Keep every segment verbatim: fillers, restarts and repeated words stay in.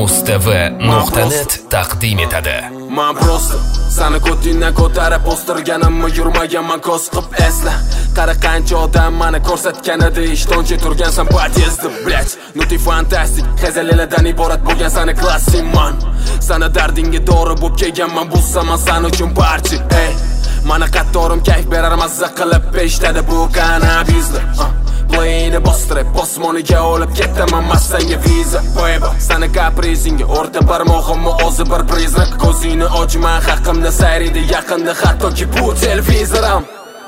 mustv nuqta net taqdim etadi. Men prosta seni ko'tingdan ko'tarib o'stirganimni yurmaganman ko'z qilib esla. Qara qancha odam meni ko'rsatgan edi, ishtonchi turgansan podyezdda, blять. Nuti fantastik, xazalalardan iborat bo'lgan seni klassik man. Sana dardingga dori bo'lib kelganman, bu zaman sen uchun barcha. Ey, mana qattorim kayf berar mazza qilib peshtadi bu kannabislar. Playni bostirib, bosmoniga olib ketaman massanga viza. Boyba, seni kaprizingga o'rta barmog'imni o'zi bir priznak. Ko'zingni ochma, haqimda sayridi yaqinda hattoki bu televizoram.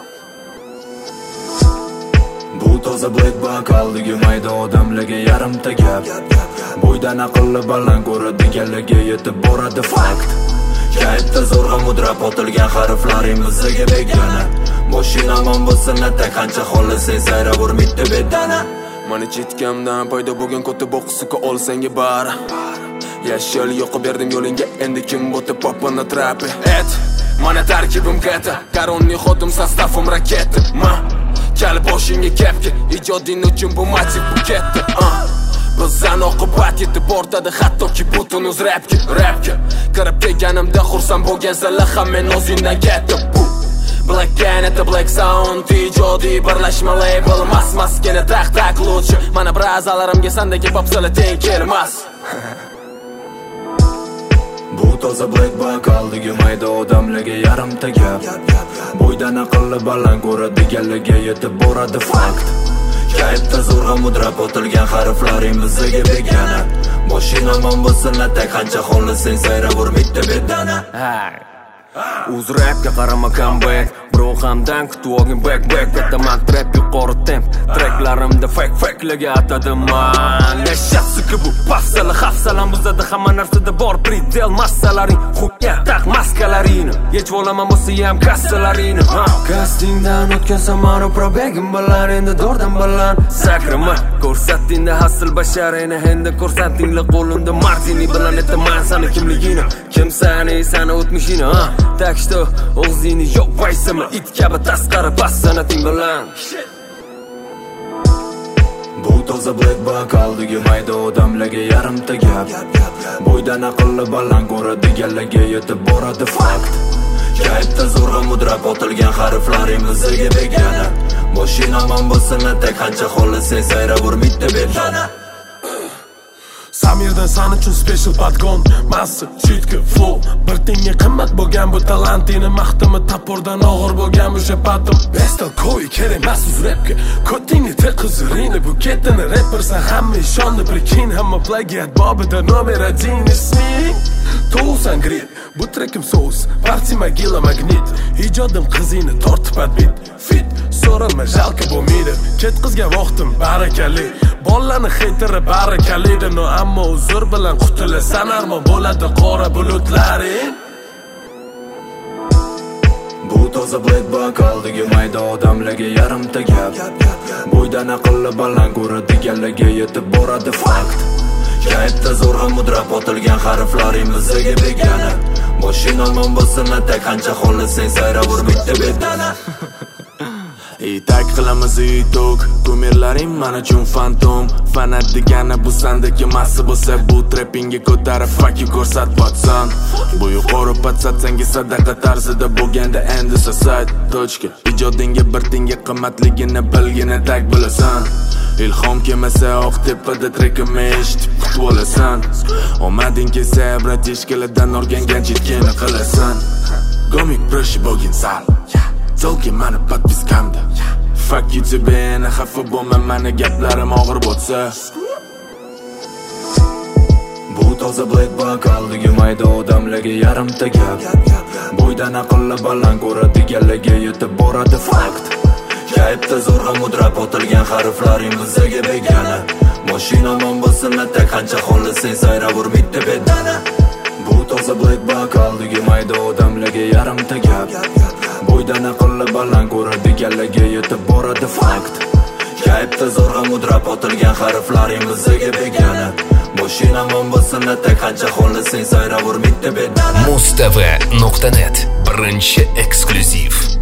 Bu toza black bag aldigi mayda odamlarga yarimta gap. Bo'ydan aqlli baland ko'radiganlarga yetib boradi fakt. Kayfda zo'rg'a mudrab otilgan harflaring bizga begona. Moshinamon bo'lsin atta qancha xohlasang sayravur mitti bedana. Mani chitkamdan paydo bo'lgan ko'ta boqsika olsang bar. Yashil yoqib berdim yo'lingga, endi kim bo'ti popana trapi. Et, mana tarkibim kata, karonli xodim sastavim raketa. Ma, kal boshingga kepki, ijoding uchun bu motiv buketdi. Bizdan oqibat yetib ortadi hattoki butun o'z rapga, rapga. Kirib kelganimda xursand bo'lgansalar ham men o'zingdan ketdim. Black Canada, Black Sound, ijodiy birlashma label, mas maskeni taq taqlovchi. Mana brazalarimga sandagi popsalar teng kelmas. Bu toza black bag aldigi mayda odamlarga yarimta gap. Bo'ydan aqlli baland ko'radiganlarga yetib boradi fakt. Kayfda zo'rg'a mudrab otilgan harflaring bizga begona. Moshinamon bo'lsin atta qancha xohlasang sayravur mitti bedana. Uz rapga qarama comeback, bro hamdan kutib olgin back back. Katta mat rap yuqori temp, tracklarimda fake fake'larga atadim man. Nashasi bu passalar hafsalam buzadi, hamma narsada bor predel massalaring. Xukya taq maskalarini, hech bo'laman bo'lsa ham kassalarini. Castingdan o'tgan samaro probegim bilan endi dordan bilan sakrama. Ko'rsatdingda hasil basharini, endi ko'rsatinglar qo'limda Martini bilan aytaman seni kimligini. Kim seni, seni o'tmishini, ha. Так что o'zingni yo'qaysizmi it kabi tasqari bas sanating bilan. Bu toza black bag aldigi mayda odamlarga yarimta gap. Bo'ydan aqlli baland ko'radiganlarga yetib boradi fakt. Kayfda zo'rg'a mudrab otilgan harflaring bizga begona. Moshinamon bo'lsin atta qancha xohlasang sayravur mitti bedana. Samirdan san uchun special podgon, massa, chitka, flow. Bir tenga qimmat bo'lgan bu talantini, maqtimi tapordan og'ir bo'lgan o'sha patom. Bestal ko'y kerak emas uz rapga. Ko'tingni teqizirini bu ketini rappersan hamma ishondi, prekin hamma plagiat bobida nomer один isming. To'san grid, bu trekim sos, parti magila magnit. Ijodim qizini tortib adbit. Fit, so'ralma jalka bo'lmaydi. Ket qizga vaqtim barakali. Bollarni xeytiri barakali, no ammo uzr bilan qutulasan armon bo'ladi qora bulutlaring. Bu toza black bag aldigi mayda odamlarga yarimta gap. Bo'ydan aqlli baland ko'radiganlarga yetib boradi fakt. Kayfda zo'rg'a mudrab otilgan harflaring bizga begona. Moshinamon bo'lsin atta qancha xohlasang sayravur mitti bedana. Itak qilamiz itok, kumirlaring men uchun fantom. Fanat degani bu sandagi massa bo'lsa, bu trappingga ko'tarib fuck you ko'rsat botsan. Bu yuqori patsatsanga sadaqa tarzida bo'lganda endi sasad tochka. Ijodingga bir tenga qimmatligini bilgina tak bilasan. Ilhom kelmasa oq tepada trekimni eshitib kutib olasan. Omading kelsa bratishkalardan o'rgangan chetkini qilasan. Gomik proshi bo'lgin sal. Tolki mani podpiskamda. Fuck you тебе, na xafa bo'lma, mani gaplarim og'ir bo'lsa. Bu toza black bag aldigi mayda odamlarga yarimta gap. Bo'ydan aqlli baland ko'radiganlarga yetib boradi fakt. Kayfda zo'rg'a mudrab otilgan harflaring bizga begona. Moshinamon bo'lsin atta qancha xohlasang sayravur mitti bedana. Bu toza black bag aldigi mayda odamlarga yarimta gap. Bo'ydan aqlli baland ko'radiganlarga yetib boradi fakt. Kayfda zo'rg'a mudrab otilgan harflaring bizga begona. Moshinamon bo'lsin atta qancha xohlasang sayravur mitti bedana. mustv nuqta net birinchi eksklyuziv.